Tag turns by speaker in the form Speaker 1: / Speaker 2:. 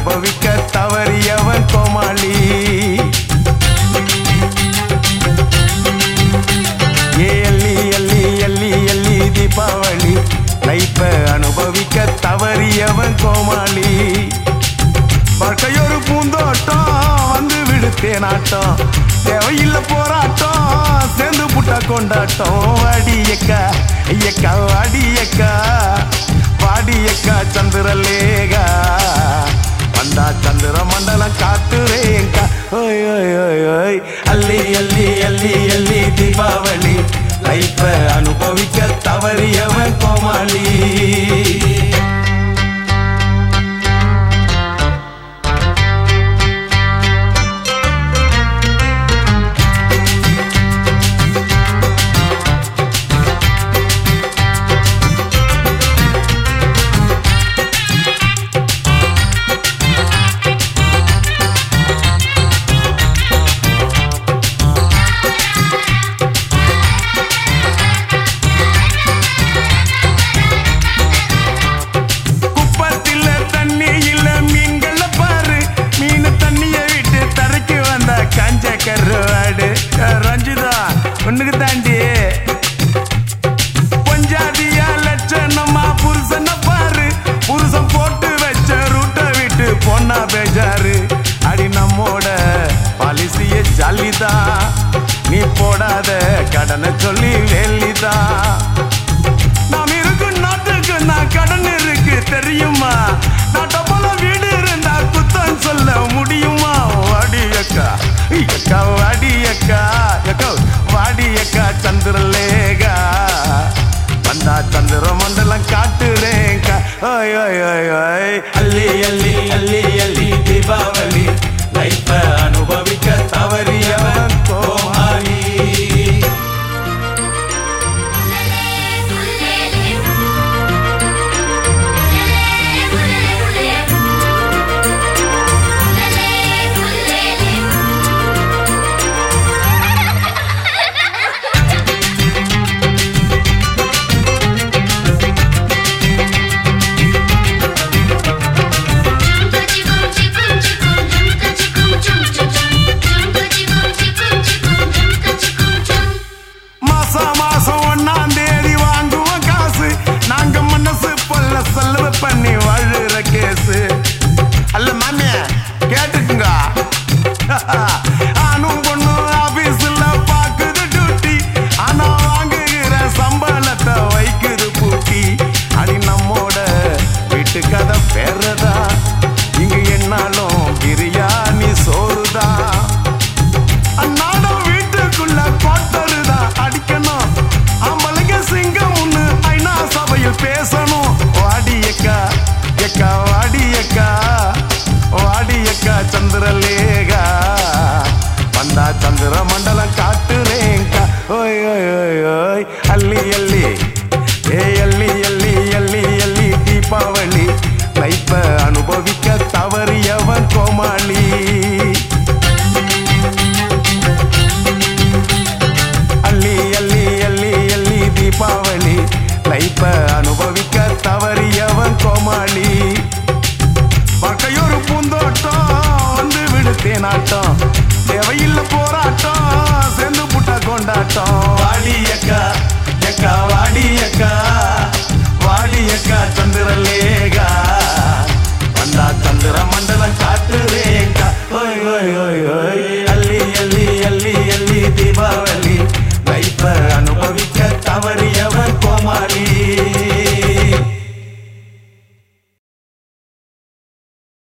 Speaker 1: அனுபவிக்க தவறியவன் கோமாளி. எல்லி எல்லி எல்லி எல்லி தீபாவளி லைஃப அனுபவிக்க தவறியவன் கோமாளி. வாழ்க்கையொரு பூந்தோட்டம் வந்து விடுத்தேனாட்டம் தேவையில்ல போராட்டம் சேர்ந்து புட்டா கொண்டாட்டம். வாடியக்கா ஐயக்கா வாடியக்கா வாடியக்கா சந்திரலேகா வந்தா சந்திர மண்டலம் காத்துறேங்கா. ஓய் ஓய் ஓய் ஓய் அள்ளி அள்ளி அள்ளி அள்ளி தீபாவளி லைஃப அனுபவிக்க தவறியவன் கோமாளி. கருவாடு ரஞ்சிதா ஒண்ணுக்கு தாண்டி பஞ்சாதியா லட்சணமா புருஷனை பாரு. புருஷன் போட்டு வச்ச ரூட்டை விட்டு பொண்ணா பேஜாரு. அடி நம்மோட பாலிசிய ஜாலிதா நீ போடாத கடனை சொல்லி வேலிதா. நாம் இருக்கும் நாட்டுக்கு நான் கடன் இருக்கு தெரியுமா. நாட்டை போல வீடு இருந்தா குத்தம் சொல்ல முடியுமா. வாடியக்கா ஐயக்கா வாடியக்கா எக்கோ வாடியக்கா சந்திரலேகா வந்தா சந்திர மண்டலம் காட்டுறேங்கா. ஓய் ஓய் ஓய் ஓய் அள்ளி அள்ளி அள்ளி அள்ளி தீபாவளி லைஃப அனுபவிக்க தவறியவன் கோமாளி. மாசம் 1ஆம் தேதி வாங்குவோம் காசு. நாங்க மனசு பொல்ல செலவு பண்ணி வாழுற கேசு. அல்ல மாமிய கேட்டுக்குங்க. ஆனும் பொண்ணு ஆபீஸ்ல பாக்குது டியூட்டி. ஆனா வாங்குகிற சம்பளத்தை வைக்குது பூட்டி. அடி நம்மோட வீட்டு கதை பேரதா